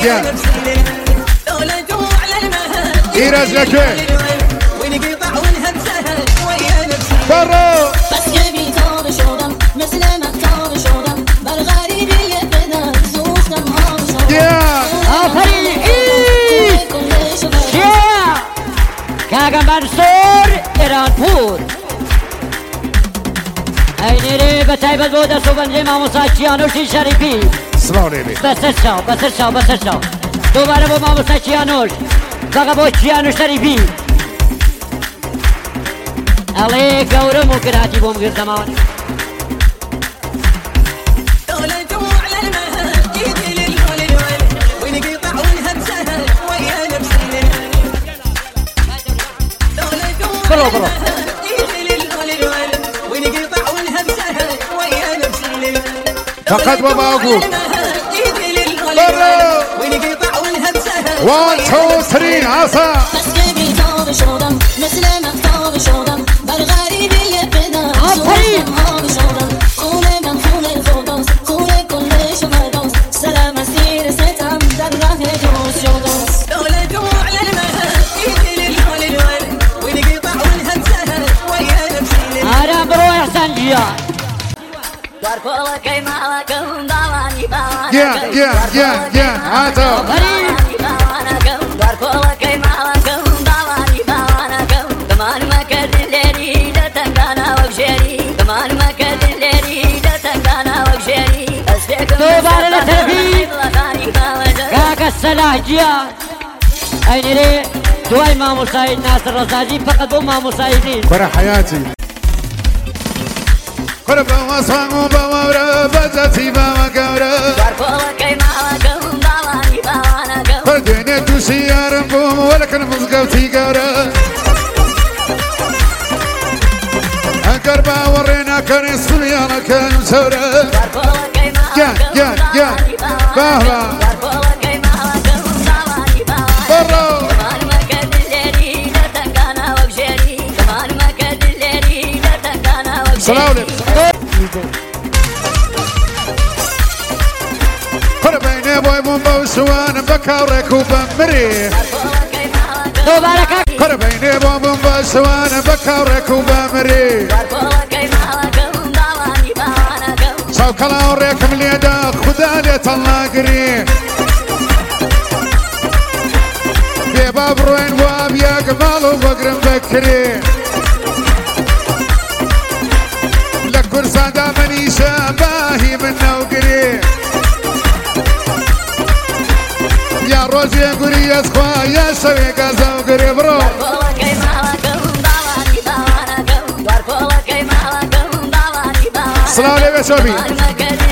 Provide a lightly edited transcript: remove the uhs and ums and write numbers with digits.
جان إيراز لك برو بس يبي طار شودم مثل ما طار شودم بالغريب يبدا زوجتم هاوشودم جان آفرین شیا کاغا منصور ایران پور اینیری به تایبت بوده صوبنجی ماموسا چیانوشی شریفی سلام علیکم بسر شو دوباره با ماموسا چیانوش فقط با چیانوش شریفی علی گورم و کراتی بوم گیر زمان برو فقط بابا أقول برو 1 2 3 عصا بس يبي طار شودم مثل ما طار شودم بالغريب يبدا زوجتم هاوشودم خونه من خونه زودم خونه كل شمردم سلام سير ستم در راه دوست شودم دولة على المهد يدي للول ونقطع ونهم سهل ويا نفسي آرام برو احسان جیا جان عطا دوباره لطرفی کاکا صلاح جیا اینیری دوای ماموسایی ناصر رزاجی فقط با ماموسایی نیست برا حياتي قرب وصفه بورا بزتي بما كورا فرديني تسيار بوم ولكن مزقوتي كورا قربا ورينا كان يصليانا كان مسورا جان بابا برو سلام عليكم قربيني بوي بومبا وسوان بكارك وبمري دوباره کاکا قربيني بوي بومبا وسوان بكارك وبمري سو كلا وريكم اليدا خدا ليت الله قريب بيباب روين واب يا قمال وبقرم بكري لكرسا دامني شباهي منا وقريب يا روزي قري يا سخوا يا سوي قازا وقريب رو السلام عليكم يا شباب